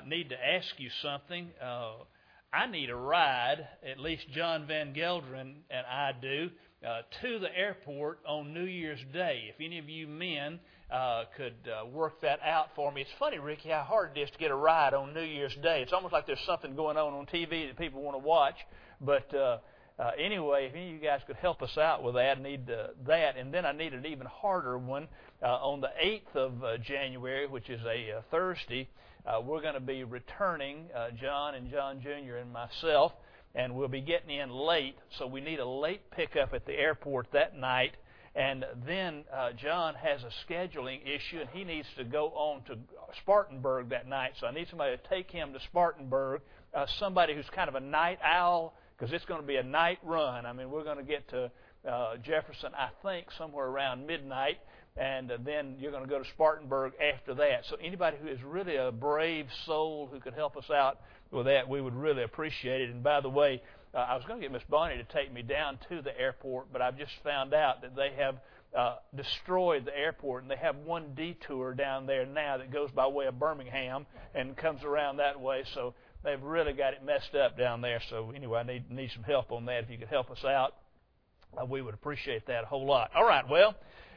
need to ask you something. I need a ride, at least John Van Gelderen and I do, to the airport on New Year's Day. If any of you men could work that out for me. It's funny, Ricky, how hard it is to get a ride on New Year's Day. It's almost like there's something going on TV that people want to watch. But anyway, if any of you guys could help us out with that, I need that. And then I need an even harder one. On the 8th of January, which is a Thursday, we're going to be returning, John and John Jr. and myself, and we'll be getting in late. So we need a late pickup at the airport that night. And then John has a scheduling issue, and he needs to go on to Spartanburg that night. So I need somebody to take him to Spartanburg, somebody who's kind of a night owl, because it's going to be a night run. I mean, we're going to get to Jefferson, I think, somewhere around midnight, and then you're going to go to Spartanburg after that. So anybody who is really a brave soul who could help us out with that, we would really appreciate it. And by the way, I was going to get Miss Bonnie to take me down to the airport, but I've just found out that they have destroyed the airport, and they have one detour down there now that goes by way of Birmingham and comes around that way. So they've really got it messed up down there. So anyway, I need some help on that. If you could help us out, we would appreciate that a whole lot. All right, well,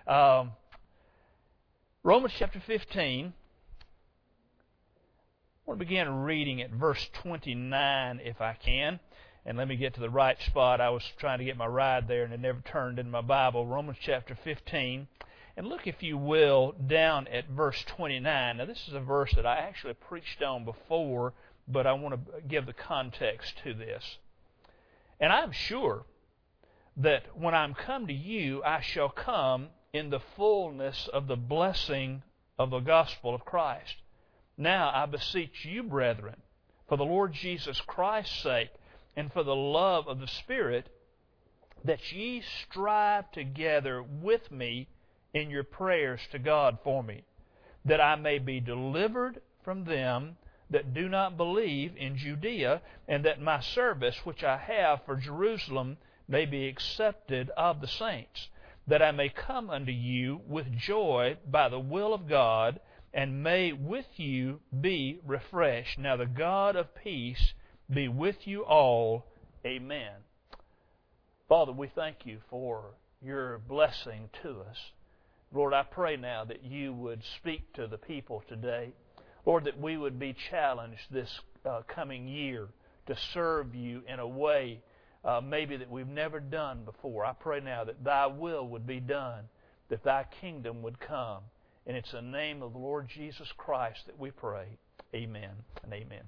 Romans chapter 15. I want to begin reading at verse 29 if I can. And let me get to the right spot. I was trying to get my ride there, and it never turned in my Bible. Romans chapter 15. And look, if you will, down at verse 29. Now, this is a verse that I actually preached on before, but I want to give the context to this. And I'm sure that when I'm come to you, I shall come in the fullness of the blessing of the gospel of Christ. Now I beseech you, brethren, for the Lord Jesus Christ's sake, and for the love of the Spirit, that ye strive together with me in your prayers to God for me, that I may be delivered from them that do not believe in Judea, and that my service which I have for Jerusalem may be accepted of the saints, that I may come unto you with joy by the will of God, and may with you be refreshed. Now the God of peace be with you all. Amen. Father, we thank you for your blessing to us. Lord, I pray now that you would speak to the people today. Lord, that we would be challenged this coming year to serve you in a way maybe that we've never done before. I pray now that thy will would be done, that thy kingdom would come. And it's in the name of the Lord Jesus Christ that we pray. Amen and amen.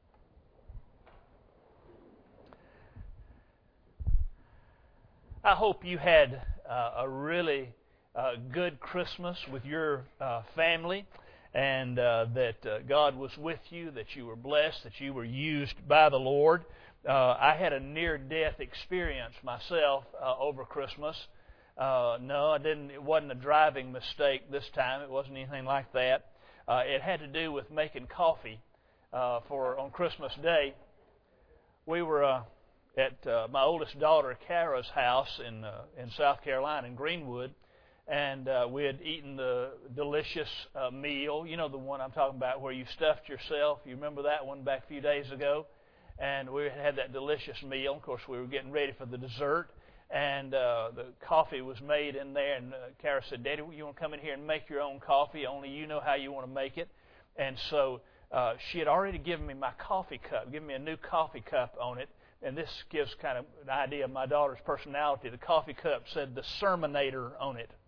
I hope you had a really good Christmas with your family, and that God was with you, that you were blessed, that you were used by the Lord. I had a near-death experience myself over Christmas. No, I didn't. It wasn't a driving mistake this time. It wasn't anything like that. It had to do with making coffee on Christmas Day. We were at my oldest daughter Kara's house in South Carolina, in Greenwood, and we had eaten the delicious meal. You know the one I'm talking about where you stuffed yourself. You remember that one back a few days ago? And we had that delicious meal. Of course, we were getting ready for the dessert, and the coffee was made in there. And Kara said, "Daddy, you want to come in here and make your own coffee? Only you know how you want to make it." And so she had already given me my coffee cup, given me a new coffee cup on it. And this gives kind of an idea of my daughter's personality. The coffee cup said the Sermonator on it.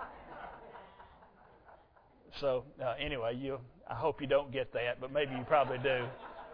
So anyway, I hope you don't get that, but maybe you probably do.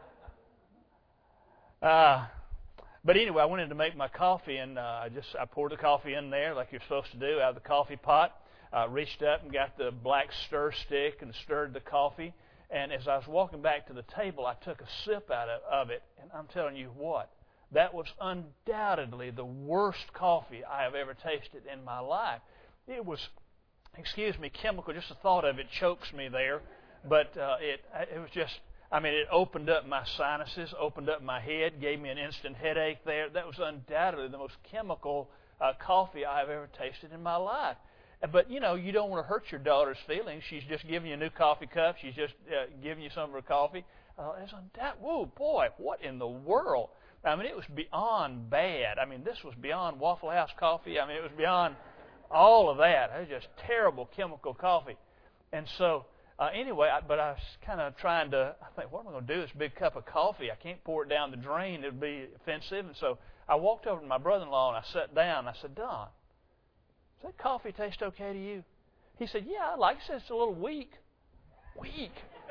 But anyway, I went in to make my coffee, and I poured the coffee in there like you're supposed to do out of the coffee pot. Reached up and got the black stir stick and stirred the coffee. And as I was walking back to the table, I took a sip out of it, and I'm telling you what, that was undoubtedly the worst coffee I have ever tasted in my life. It was, chemical. Just the thought of it chokes me there. But it was just, it opened up my sinuses, opened up my head, gave me an instant headache there. That was undoubtedly the most chemical coffee I have ever tasted in my life. But, you don't want to hurt your daughter's feelings. She's just giving you a new coffee cup. She's just giving you some of her coffee. Whoa, boy, what in the world? I mean, it was beyond bad. I mean, this was beyond Waffle House coffee. I mean, it was beyond all of that. It was just terrible chemical coffee. And so, anyway, but I was kind of trying to, I think, what am I going to do? This big cup of coffee, I can't pour it down the drain. It would be offensive. And so I walked over to my brother-in-law and I sat down and I said, Don, does that coffee taste okay to you? He said, yeah, I like it. He said, it's a little weak. Weak?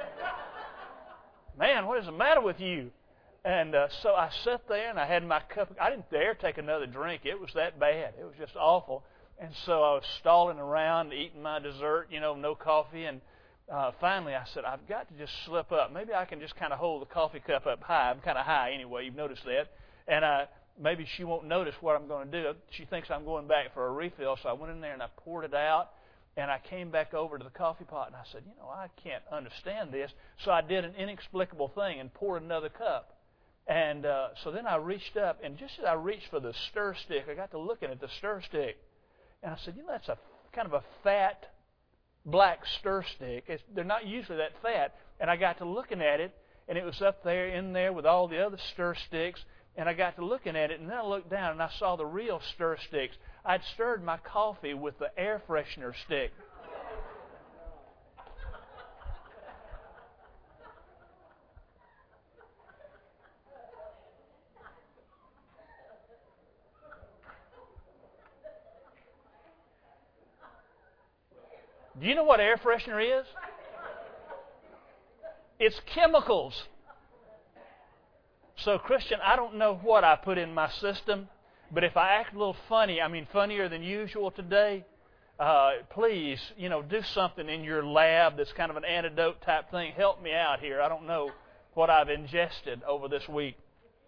Man, what is the matter with you? And so I sat there and I had my cup. I didn't dare take another drink. It was that bad. It was just awful. And so I was stalling around, eating my dessert, no coffee. And finally I said, I've got to just slip up. Maybe I can just kind of hold the coffee cup up high. I'm kind of high anyway. You've noticed that. And maybe she won't notice what I'm going to do. She thinks I'm going back for a refill. So I went in there and I poured it out. And I came back over to the coffee pot and I said, I can't understand this. So I did an inexplicable thing and poured another cup. And so then I reached up, and just as I reached for the stir stick, I got to looking at the stir stick. And I said, that's a kind of a fat black stir stick. They're not usually that fat. And I got to looking at it, and it was up there in there with all the other stir sticks. And I got to looking at it, and then I looked down, and I saw the real stir sticks. I'd stirred my coffee with the air freshener stick. Do you know what air freshener is? It's chemicals. So, Christian, I don't know what I put in my system, but if I act a little funny, funnier than usual today, please, do something in your lab that's kind of an antidote type thing. Help me out here. I don't know what I've ingested over this week.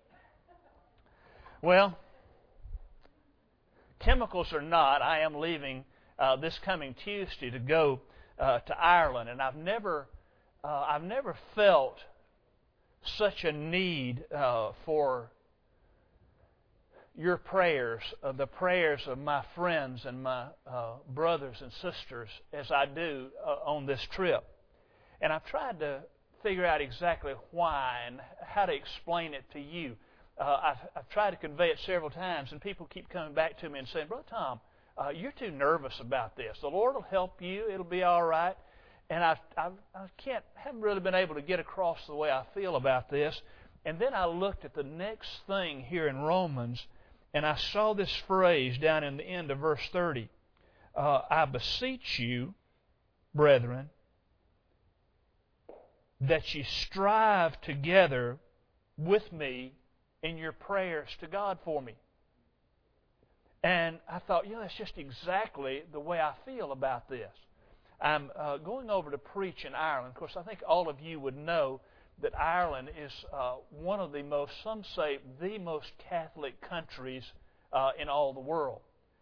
Well, chemicals or not, I am leaving this coming Tuesday to go to Ireland, and I've never felt such a need for your prayers, the prayers of my friends and my brothers and sisters as I do on this trip. And I've tried to figure out exactly why and how to explain it to you. I've tried to convey it several times, and people keep coming back to me and saying, Brother Tom, you're too nervous about this. The Lord will help you. It'll be all right. And I haven't really been able to get across the way I feel about this. And then I looked at the next thing here in Romans, and I saw this phrase down in the end of verse 30. I beseech you, brethren, that ye strive together with me in your prayers to God for me. And I thought, that's just exactly the way I feel about this. I'm going over to preach in Ireland. Of course, I think all of you would know that Ireland is one of the most, some say, the most Catholic countries in all the world.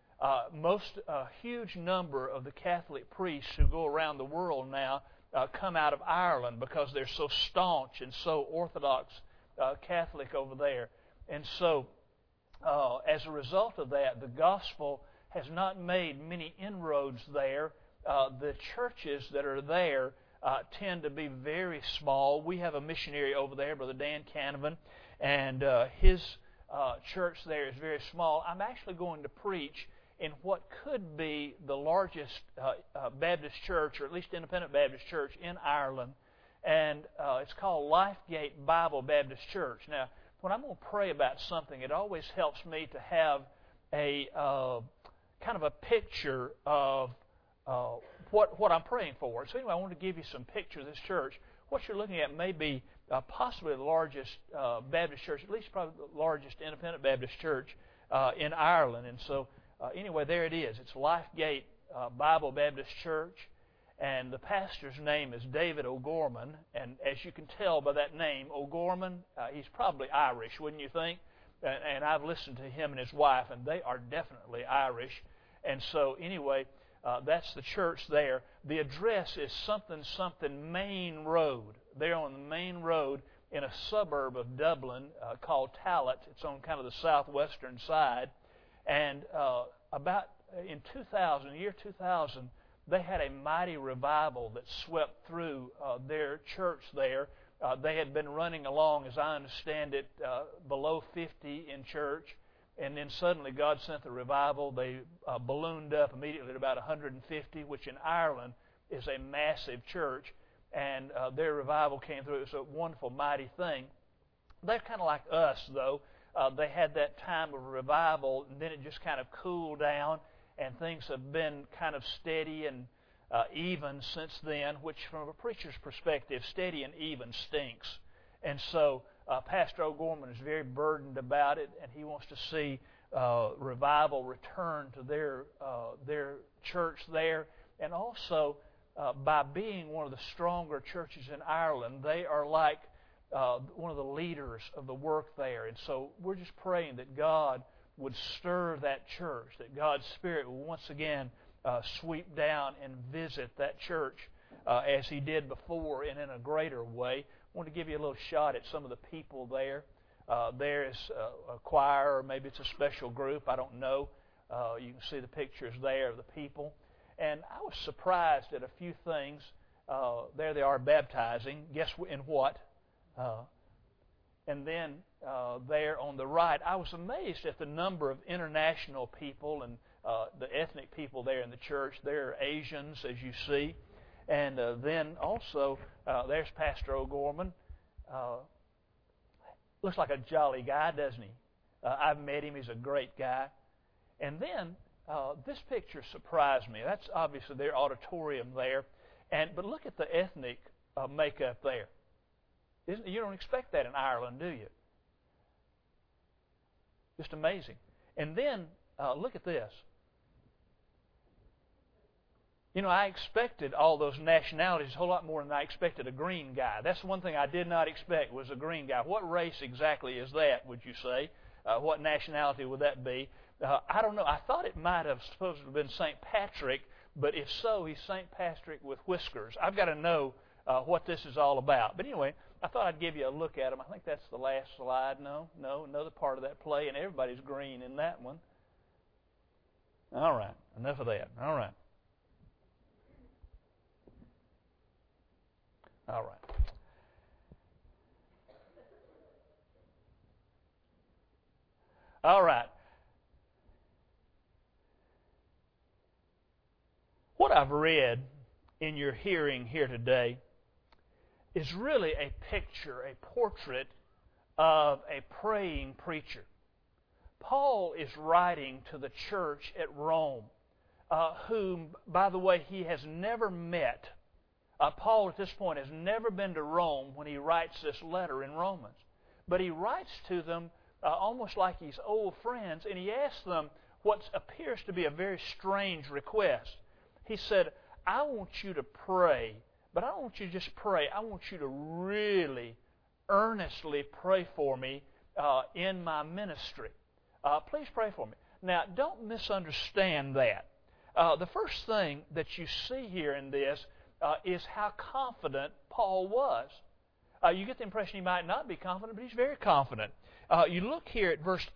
Huge number of the Catholic priests who go around the world now come out of Ireland because they're so staunch and so orthodox Catholic over there. And so, as a result of that, the gospel has not made many inroads there. The churches that are there tend to be very small. We have a missionary over there, Brother Dan Canavan, and his church there is very small. I'm actually going to preach in what could be the largest Baptist church, or at least independent Baptist church in Ireland, and it's called Lifegate Bible Baptist Church. Now, when I'm going to pray about something, it always helps me to have a kind of a picture of what I'm praying for. So anyway, I want to give you some picture of this church. What you're looking at may be possibly the largest Baptist church, at least probably the largest independent Baptist church in Ireland. And so anyway, there it is. It's Lifegate Bible Baptist Church, and the pastor's name is David O'Gorman. And as you can tell by that name, O'Gorman, he's probably Irish, wouldn't you think? And I've listened to him and his wife, and they are definitely Irish. And so anyway, that's the church there. The address is something Main Road. They're on the Main Road in a suburb of Dublin called Tallaght. It's on kind of the southwestern side. And about in 2000, year 2000, they had a mighty revival that swept through their church there. They had been running along, as I understand it, below 50 in church. And then suddenly God sent the revival. They ballooned up immediately to about 150, which in Ireland is a massive church. And their revival came through. It was a wonderful, mighty thing. They're kind of like us, though. They had that time of revival, and then it just kind of cooled down, and things have been kind of steady and even since then, which from a preacher's perspective, steady and even stinks. And so Pastor O'Gorman is very burdened about it, and he wants to see revival return to their church there. And also, by being one of the stronger churches in Ireland, they are like one of the leaders of the work there. And so we're just praying that God would stir that church, that God's Spirit will once again sweep down and visit that church as He did before and in a greater way. I want to give you a little shot at some of the people there. There is a choir, or maybe it's a special group, I don't know. You can see the pictures there of the people. And I was surprised at a few things. There they are baptizing. Guess in what? And then there on the right, I was amazed at the number of international people and the ethnic people there in the church. There are Asians, as you see. And then also, there's Pastor O'Gorman. Looks like a jolly guy, doesn't he? I've met him. He's a great guy. And then this picture surprised me. That's obviously their auditorium there. But look at the ethnic makeup there. You don't expect that in Ireland, do you? Just amazing. And then look at this. You know, I expected all those nationalities a whole lot more than I expected a green guy. That's one thing I did not expect was a green guy. What race exactly is that, would you say? What nationality would that be? I don't know. I thought it might have supposed to have been St. Patrick, but if so, he's St. Patrick with whiskers. I've got to know what this is all about. But anyway, I thought I'd give you a look at him. I think that's the last slide. No, another part of that play, and everybody's green in that one. All right, enough of that. All right. All right. All right. What I've read in your hearing here today is really a picture, a portrait of a praying preacher. Paul is writing to the church at Rome, whom, by the way, he has never met. Paul, at this point, has never been to Rome when he writes this letter in Romans. But he writes to them almost like he's old friends, and he asks them what appears to be a very strange request. He said, I want you to pray, but I don't want you to just pray. I want you to really, earnestly pray for me in my ministry. Please pray for me. Now, don't misunderstand that. The first thing that you see here in this is how confident Paul was. You get the impression he might not be confident, but he's very confident. You look here at verse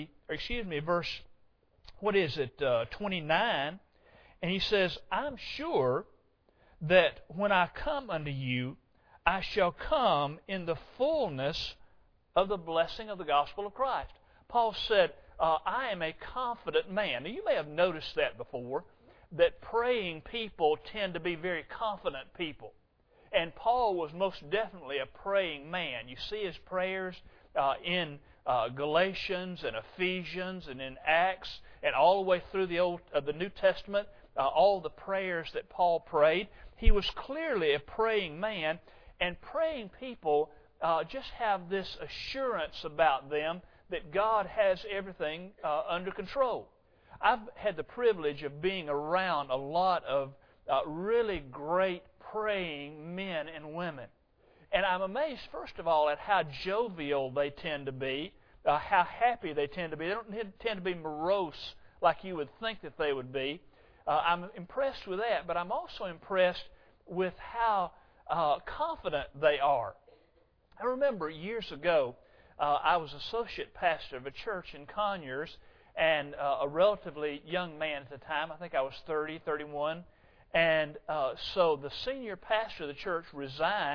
29, and he says, I'm sure that when I come unto you, I shall come in the fullness of the blessing of the gospel of Christ. Paul said, I am a confident man. Now, you may have noticed that before, that praying people tend to be very confident people. And Paul was most definitely a praying man. You see his prayers in Galatians and Ephesians and in Acts and all the way through the New Testament, all the prayers that Paul prayed. He was clearly a praying man, and praying people just have this assurance about them that God has everything under control. I've had the privilege of being around a lot of really great praying men and women. And I'm amazed, first of all, at how jovial they tend to be, how happy they tend to be. They don't tend to be morose like you would think that they would be. I'm impressed with that, but I'm also impressed with how confident they are. I remember years ago, I was associate pastor of a church in Conyers, and a relatively young man at the time. I think I was 30, 31. And so the senior pastor of the church resigned,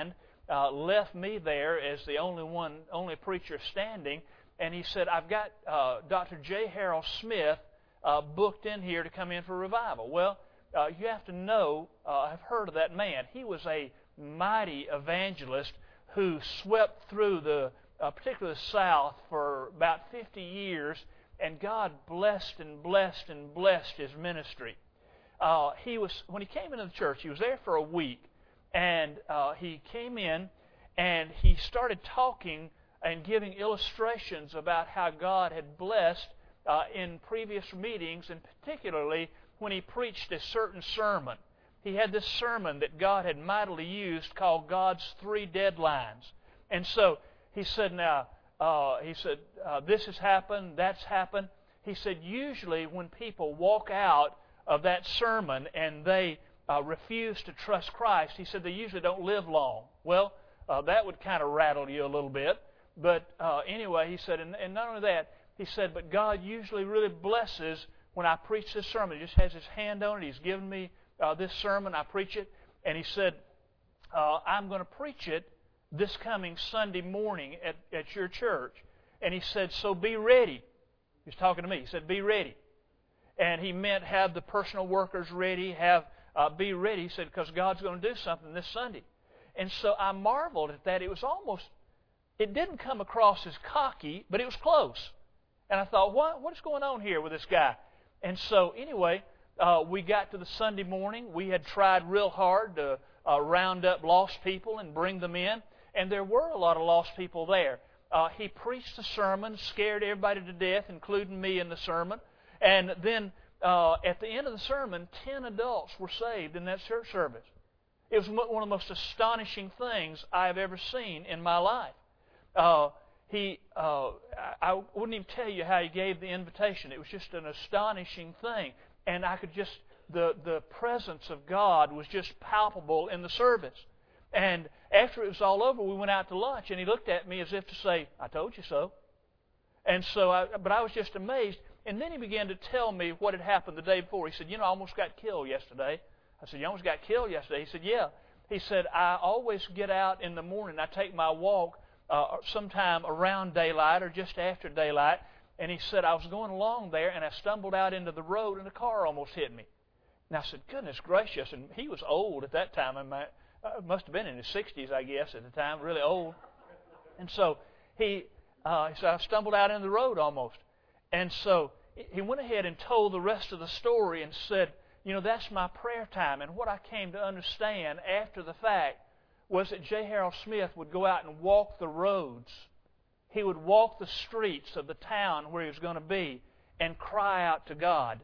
left me there as the only preacher standing, and he said, "I've got Dr. J. Harold Smith booked in here to come in for revival." Well, you have to know, I've heard of that man. He was a mighty evangelist who swept through particularly the South for about 50 years, and God blessed and blessed and blessed his ministry. When he came into the church, he was there for a week, and he came in and he started talking and giving illustrations about how God had blessed in previous meetings, and particularly when he preached a certain sermon. He had this sermon that God had mightily used called God's 3 Deadlines. And so he said, this has happened, that's happened. He said, usually when people walk out of that sermon and they refuse to trust Christ, he said they usually don't live long. Well, that would kind of rattle you a little bit. But anyway, he said, and not only that, he said, but God usually really blesses when I preach this sermon. He just has his hand on it. He's given me this sermon. I preach it. And he said, I'm going to preach it this coming Sunday morning at your church. And he said, so be ready. He was talking to me. He said, be ready. And he meant have the personal workers ready, be ready. He said, because God's going to do something this Sunday. And so I marveled at that. It didn't come across as cocky, but it was close. And I thought, what is going on here with this guy? And so anyway, we got to the Sunday morning. We had tried real hard to round up lost people and bring them in. And there were a lot of lost people there. He preached a sermon, scared everybody to death, including me in the sermon. And then at the end of the sermon, 10 adults were saved in that church service. It was one of the most astonishing things I have ever seen in my life. I wouldn't even tell you how he gave the invitation. It was just an astonishing thing. And I could just, the presence of God was just palpable in the service. And after it was all over, we went out to lunch, and he looked at me as if to say, I told you so. And so, but I was just amazed. And then he began to tell me what had happened the day before. He said, I almost got killed yesterday. I said, you almost got killed yesterday? He said, yeah. He said, I always get out in the morning. I take my walk sometime around daylight or just after daylight. And he said, I was going along there, and I stumbled out into the road, and a car almost hit me. And I said, goodness gracious. And he was old at that time. Must have been in his 60s, I guess, at the time, really old. And so he said, I stumbled out into the road almost. And so he went ahead and told the rest of the story and said, that's my prayer time. And what I came to understand after the fact was that J. Harold Smith would go out and walk the roads. He would walk the streets of the town where he was going to be and cry out to God.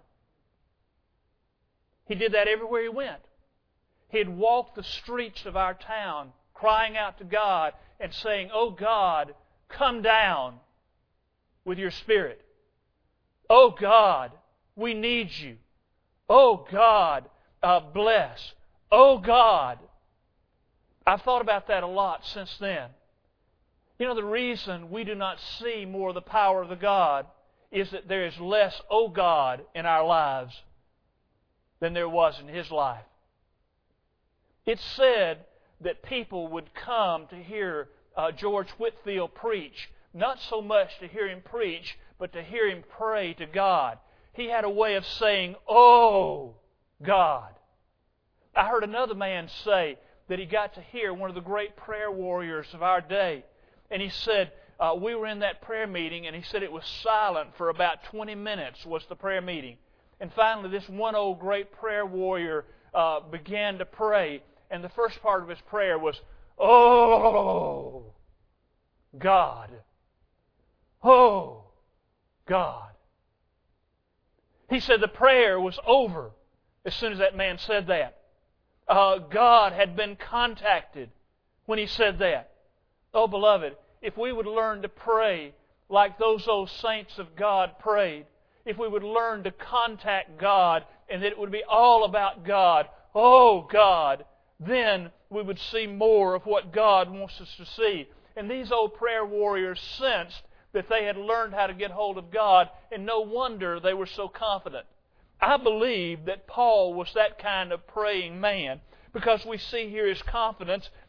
He did that everywhere he went. He'd walk the streets of our town crying out to God and saying, oh God, come down with your Spirit. Oh God, we need you. Oh God, bless. Oh God. I've thought about that a lot since then. The reason we do not see more of the power of the God is that there is less, oh God, in our lives than there was in his life. It's said that people would come to hear George Whitefield preach, not so much to hear him preach, but to hear him pray to God. He had a way of saying, oh God. I heard another man say that he got to hear one of the great prayer warriors of our day. And he said, we were in that prayer meeting, and he said it was silent for about 20 minutes was the prayer meeting. And finally, this one old great prayer warrior began to pray. And the first part of his prayer was, oh, God. Oh, God. He said the prayer was over as soon as that man said that. God had been contacted when he said that. Oh, beloved, if we would learn to pray like those old saints of God prayed, if we would learn to contact God and that it would be all about God, oh God, then we would see more of what God wants us to see. And these old prayer warriors sensed that they had learned how to get hold of God, and no wonder they were so confident. I believe that Paul was that kind of praying man, because we see here his confidence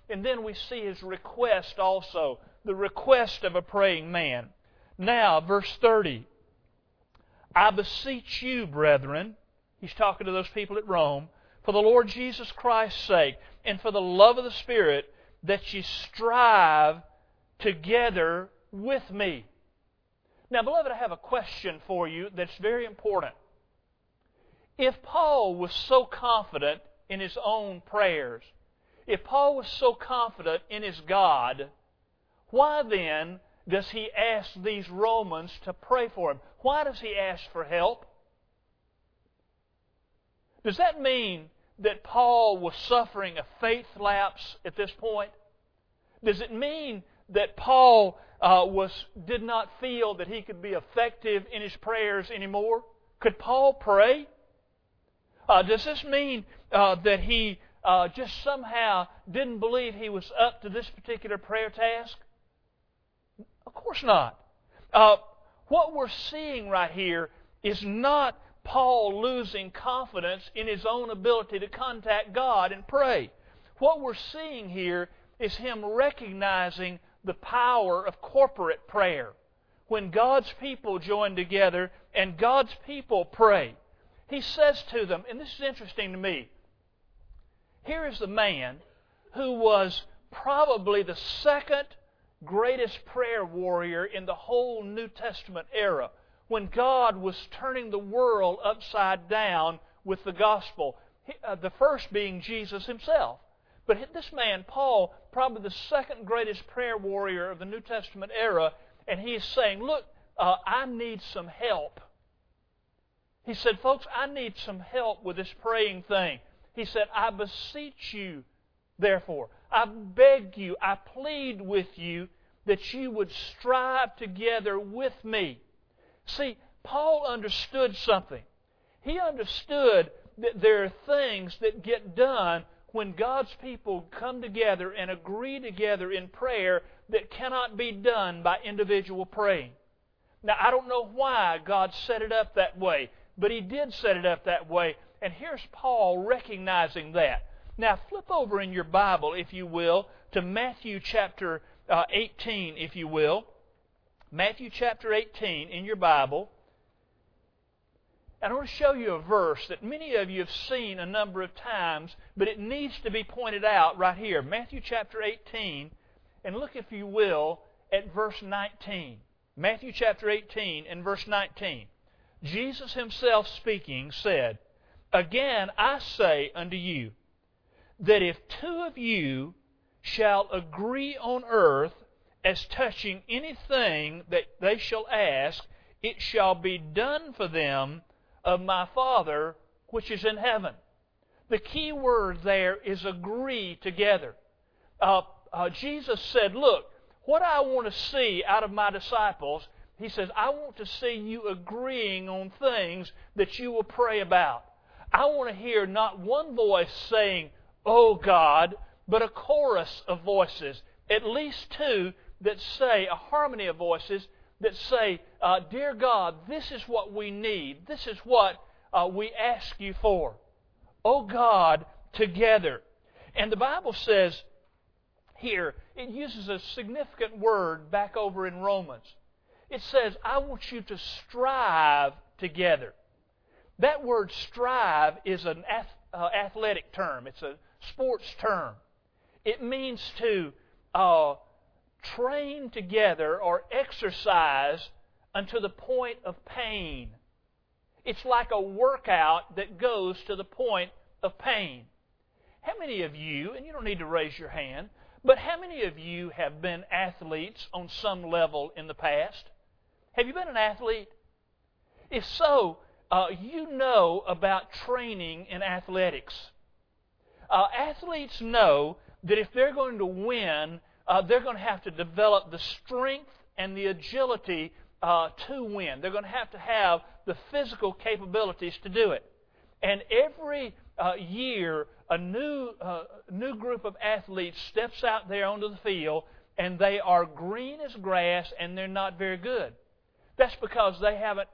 And then we see his request also, the request of a praying man. Now, verse 30. I beseech you, brethren, he's talking to those people at Rome, for the Lord Jesus Christ's sake, and for the love of the Spirit, that ye strive together with me. Now, beloved, I have a question for you that's very important. If Paul was so confident in his own prayers, if Paul was so confident in his God, why then does he ask these Romans to pray for him? Why does he ask for help? Does that mean that Paul was suffering a faith lapse at this point? Does it mean that Paul did not feel that he could be effective in his prayers anymore? Could Paul pray? Does this mean that he just somehow didn't believe he was up to this particular prayer task? Of course not. What we're seeing right here is not Paul losing confidence in his own ability to contact God and pray. What we're seeing here is him recognizing the power of corporate prayer. When God's people join together and God's people pray, he says to them, and this is interesting to me, here is the man who was probably the second greatest prayer warrior in the whole New Testament era, when God was turning the world upside down with the gospel. The first being Jesus himself. But this man, Paul, probably the second greatest prayer warrior of the New Testament era, and he is saying, look, I need some help. He said, folks, I need some help with this praying thing. He said, I beseech you, therefore, I beg you, I plead with you that you would strive together with me. See, Paul understood something. He understood that there are things that get done when God's people come together and agree together in prayer that cannot be done by individual praying. Now, I don't know why God set it up that way, but He did set it up that way. And here's Paul recognizing that. Now, flip over in your Bible, if you will, to Matthew chapter 18, if you will. Matthew chapter 18 in your Bible. And I want to show you a verse that many of you have seen a number of times, but it needs to be pointed out right here. Matthew chapter 18, and look, if you will, at verse 19. Matthew chapter 18 and verse 19. Jesus Himself speaking said, Again I say unto you, that if two of you shall agree on earth as touching anything that they shall ask, it shall be done for them of my Father which is in heaven. The key word there is agree together. Jesus said, look, what I want to see out of my disciples, He says, I want to see you agreeing on things that you will pray about. I want to hear not one voice saying, Oh God, but a chorus of voices, at least two that say, a harmony of voices that say, Dear God, this is what we need. This is what we ask you for. Oh God, together. And the Bible says here, it uses a significant word back over in Romans. It says, I want you to strive together. That word strive is an athletic term. It's a sports term. It means to train together or exercise unto the point of pain. It's like a workout that goes to the point of pain. How many of you, and you don't need to raise your hand, but how many of you have been athletes on some level in the past? Have you been an athlete? If so, you know about training in athletics. Athletes know that if they're going to win, they're going to have to develop the strength and the agility to win. They're going to have the physical capabilities to do it. And every year, a new group of athletes steps out there onto the field, and they are green as grass, and they're not very good. That's because they haven't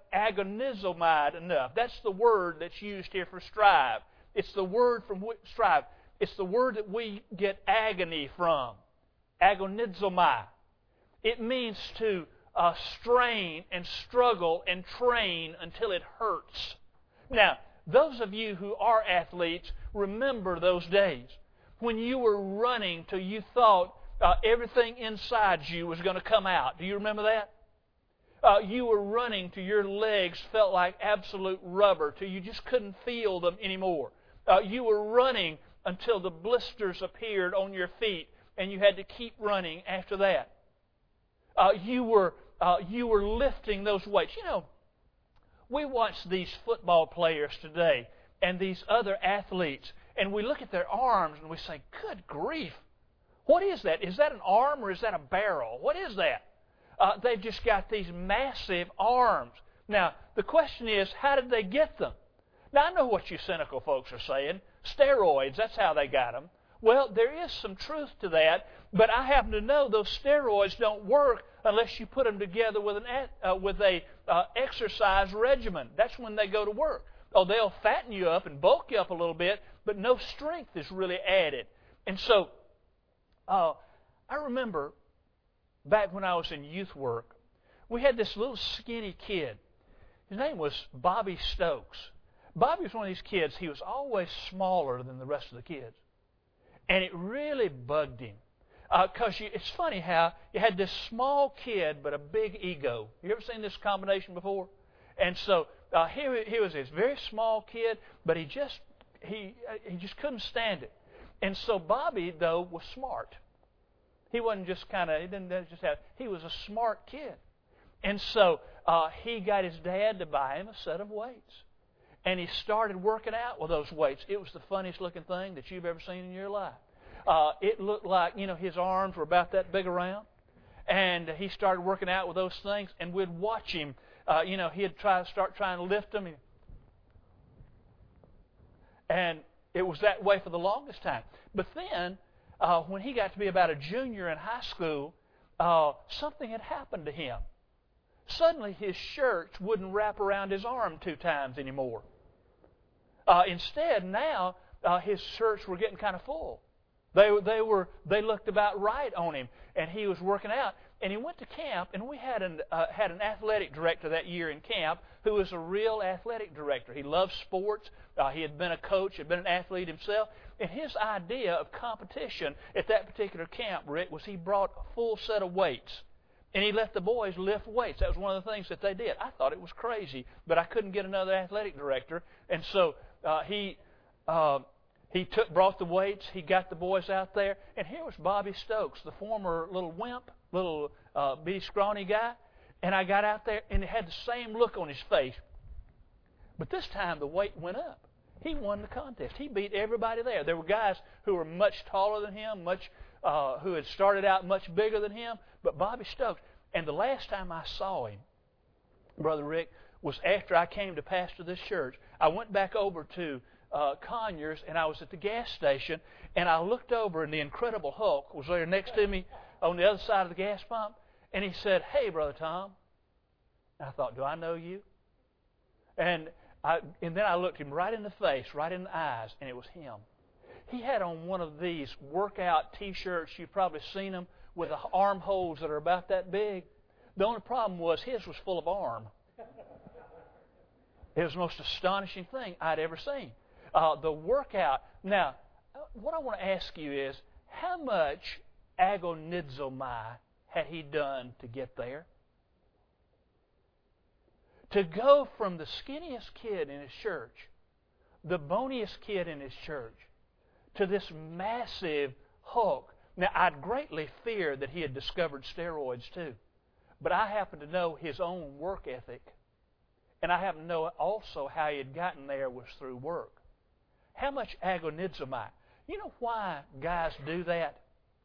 agonizomized enough. That's the word that's used here for strive. It's the word from which strive. It's the word that we get agony from. Agonizomai. It means to strain and struggle and train until it hurts. Now, those of you who are athletes, remember those days when you were running till you thought everything inside you was going to come out. Do you remember that? You were running till your legs felt like absolute rubber, till you just couldn't feel them anymore. You were running until the blisters appeared on your feet, and you had to keep running after that. You were lifting those weights. You know, we watch these football players today and these other athletes, and we look at their arms and we say, good grief, what is that? Is that an arm or is that a barrel? What is that? They've just got these massive arms. Now, the question is, how did they get them? Now, I know what you cynical folks are saying. Steroids, that's how they got them. Well, there is some truth to that, but I happen to know those steroids don't work unless you put them together with a exercise regimen. That's when they go to work. Oh, they'll fatten you up and bulk you up a little bit, but no strength is really added. And so, I remember back when I was in youth work, we had this little skinny kid. His name was Bobby Stokes. Bobby was one of these kids, he was always smaller than the rest of the kids. And it really bugged him. Because it's funny how you had this small kid but a big ego. You ever seen this combination before? And so here was this very small kid, but he just couldn't stand it. And so Bobby, though, was smart. He wasn't just he was a smart kid. And so he got his dad to buy him a set of weights. And he started working out with those weights. It was the funniest looking thing that you've ever seen in your life. It looked like, his arms were about that big around. And he started working out with those things. And we'd watch him. He'd start trying to lift them. And it was that way for the longest time. But then, when he got to be about a junior in high school, something had happened to him. Suddenly his shirts wouldn't wrap around his arm 2 times anymore. Instead, now his shirts were getting kind of full. They looked about right on him, and he was working out. And he went to camp, and we had an athletic director that year in camp who was a real athletic director. He loved sports. He had been a coach, had been an athlete himself. And his idea of competition at that particular camp, Rick, was he brought a full set of weights. And he let the boys lift weights. That was one of the things that they did. I thought it was crazy, but I couldn't get another athletic director. And so he brought the weights. He got the boys out there. And here was Bobby Stokes, the former little wimp, little bitty scrawny guy. And I got out there, and it had the same look on his face. But this time the weight went up. He won the contest. He beat everybody there. There were guys who were much taller than him, who had started out much bigger than him, but Bobby Stokes. And the last time I saw him, Brother Rick, was after I came to pastor this church. I went back over to Conyers, and I was at the gas station, and I looked over, and the Incredible Hulk was there next to me on the other side of the gas pump, and he said, "Hey, Brother Tom." And I thought, do I know you? And then I looked him right in the face, right in the eyes, and it was him. He had on one of these workout T-shirts. You've probably seen them with the armholes that are about that big. The only problem was his was full of arm. It was the most astonishing thing I'd ever seen. The workout. Now, what I want to ask you is, how much agonizomai had he done to get there? To go from the skinniest kid in his church, the boniest kid in his church, to this massive Hulk. Now, I'd greatly feared that he had discovered steroids too. But I happen to know his own work ethic. And I happen to know also how he had gotten there was through work. How much agonizomai? You know why guys do that?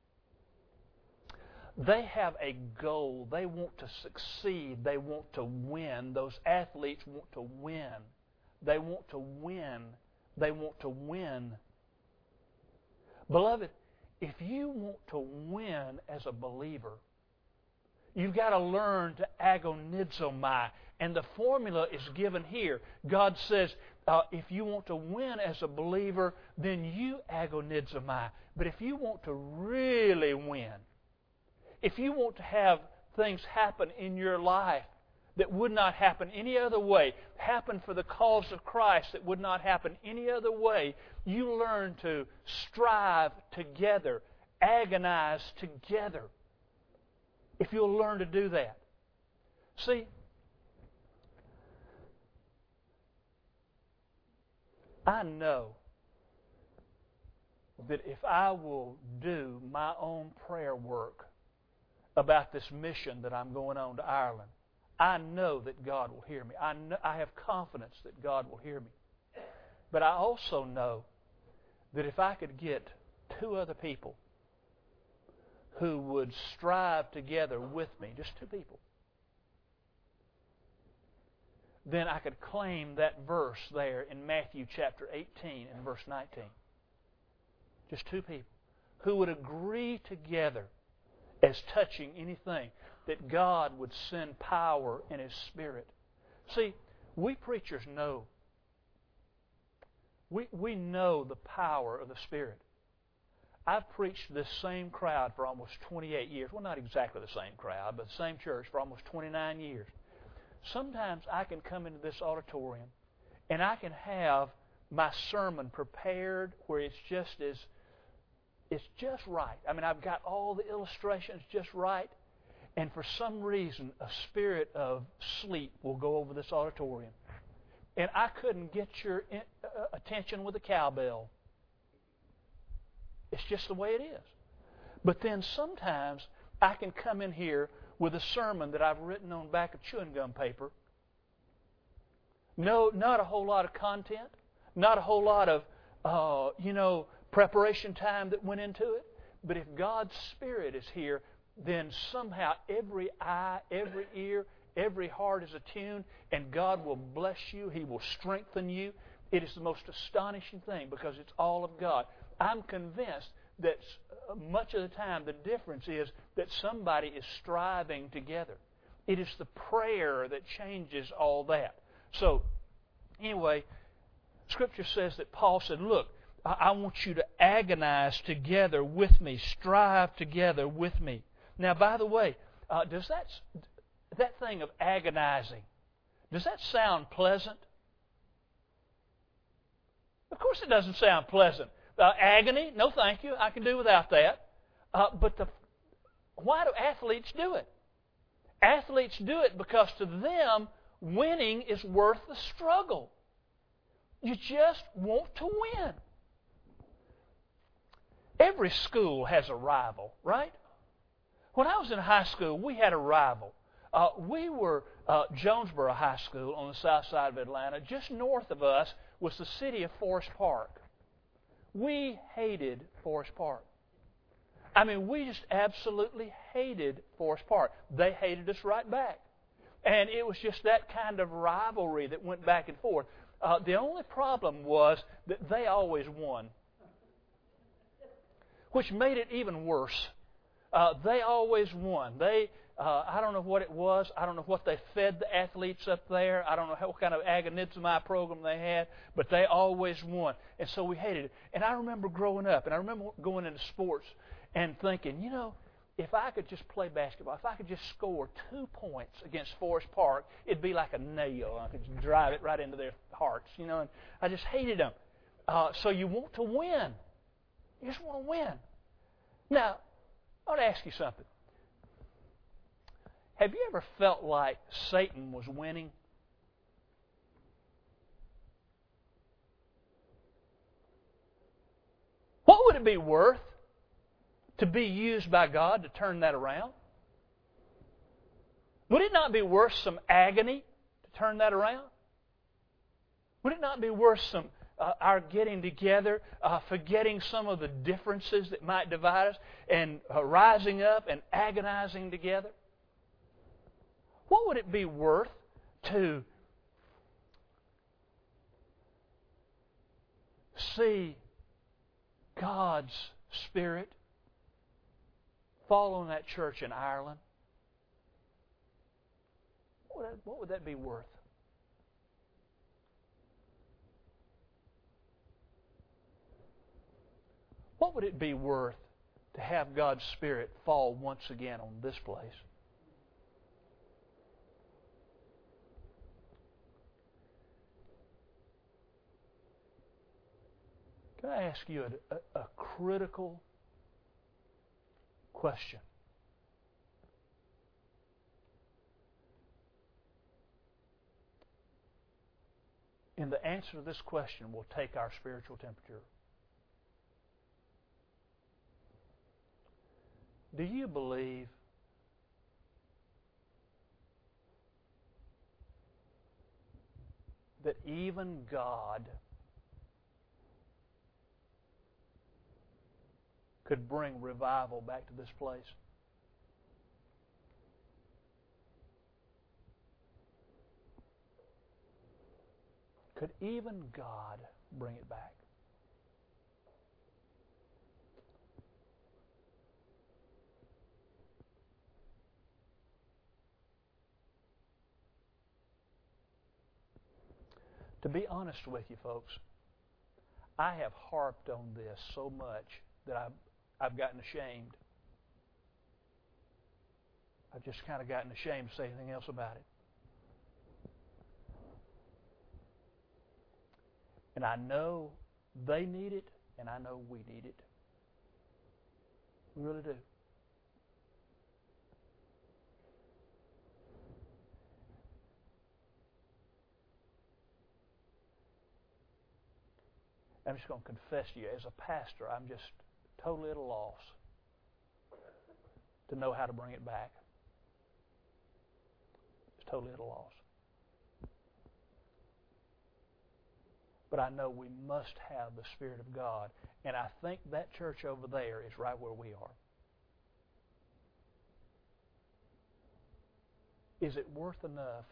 They have a goal. They want to succeed. They want to win. Those athletes want to win. They want to win. They want to win. Beloved, if you want to win as a believer, you've got to learn to agonizomai. And the formula is given here. God says, if you want to win as a believer, then you agonizomai. But if you want to really win, if you want to have things happen in your life that would not happen any other way, happen for the cause of Christ that would not happen any other way, you learn to strive together, agonize together. If you'll learn to do that. See, I know that if I will do my own prayer work about this mission that I'm going on to Ireland, I know that God will hear me. I have confidence that God will hear me. But I also know that if I could get 2 other people who would strive together with me, just 2 people, then I could claim that verse there in Matthew chapter 18 and verse 19. Just 2 people who would agree together as touching anything that God would send power in His Spirit. See, we preachers know. We know the power of the Spirit. I've preached to this same crowd for almost 28 years. Well, not exactly the same crowd, but the same church for almost 29 years. Sometimes I can come into this auditorium and I can have my sermon prepared where it's just right. I mean, I've got all the illustrations just right, and for some reason a spirit of sleep will go over this auditorium. And I couldn't get your attention with a cowbell. It's just the way it is. But then sometimes I can come in here with a sermon that I've written on back of chewing gum paper. No, not a whole lot of content, not a whole lot of, preparation time that went into it. But if God's Spirit is here, then somehow every eye, every ear, every heart is attuned, and God will bless you. He will strengthen you. It is the most astonishing thing because it's all of God. I'm convinced that much of the time the difference is that somebody is striving together. It is the prayer that changes all that. So, anyway, Scripture says that Paul said, look, I want you to agonize together with me, strive together with me. Now, by the way, does that thing of agonizing, does that sound pleasant? Of course it doesn't sound pleasant. Agony? No, thank you. I can do without that. But why do athletes do it? Athletes do it because to them, winning is worth the struggle. You just want to win. Every school has a rival, right? When I was in high school, we had a rival. We were Jonesboro High School on the south side of Atlanta. Just north of us was the city of Forest Park. We hated Forest Park. I mean, we just absolutely hated Forest Park. They hated us right back. And it was just that kind of rivalry that went back and forth. The only problem was that they always won, which made it even worse. They always won. I don't know what it was. I don't know what they fed the athletes up there. I don't know what kind of agonizomai program they had, but they always won. And so we hated it. And I remember growing up, and I remember going into sports and thinking, if I could just play basketball, if I could just score 2 points against Forest Park, it'd be like a nail. I could drive it right into their hearts, and I just hated them. So you want to win. You just want to win. Now, I want to ask you something. Have you ever felt like Satan was winning? What would it be worth to be used by God to turn that around? Would it not be worth some agony to turn that around? Would it not be worth some our getting together, forgetting some of the differences that might divide us, and rising up and agonizing together? What would it be worth to see God's Spirit fall on that church in Ireland? What would that be worth? What would it be worth to have God's Spirit fall once again on this place? Can I ask you a critical question? And the answer to this question will take our spiritual temperature. Do you believe that even God could bring revival back to this place? Could even God bring it back? To be honest with you, folks, I have harped on this so much that I've gotten ashamed. I've just kind of gotten ashamed to say anything else about it. And I know they need it, and I know we need it. We really do. I'm just going to confess to you, as a pastor, I'm just totally at a loss to know how to bring it back. Just totally at a loss. But I know we must have the Spirit of God. And I think that church over there is right where we are. Is it worth enough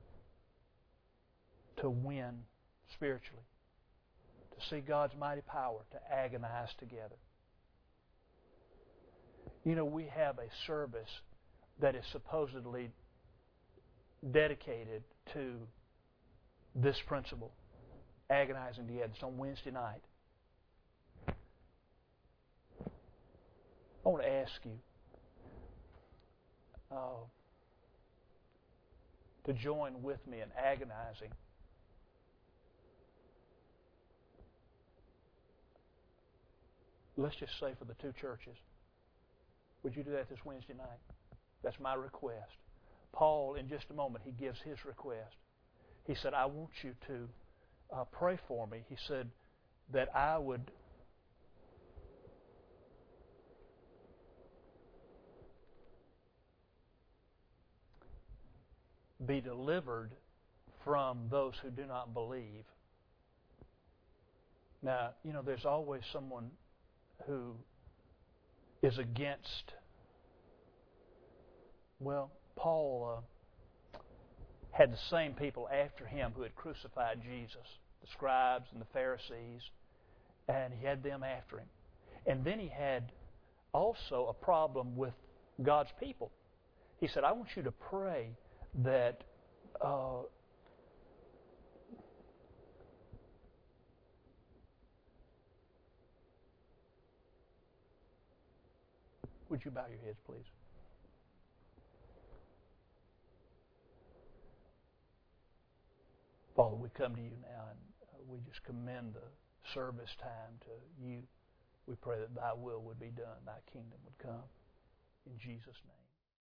to win spiritually? To see God's mighty power, to agonize together? You know, we have a service that is supposedly dedicated to this principle. Agonizing together. It's on Wednesday night. I want to ask you to join with me in agonizing. Let's just say for the two churches. Would you do that this Wednesday night? That's my request. Paul, in just a moment, he gives his request. He said, I want you to pray for me. He said that I would be delivered from those who do not believe. Now, you know, there's always someone who is against. Well, Paul had the same people after him who had crucified Jesus, the scribes and the Pharisees, and he had them after him. And then he had also a problem with God's people. He said, I want you to pray that would you bow your heads, please? Father, we come to you now and we just commend the service time to you. We pray that thy will would be done, thy kingdom would come. In Jesus' name.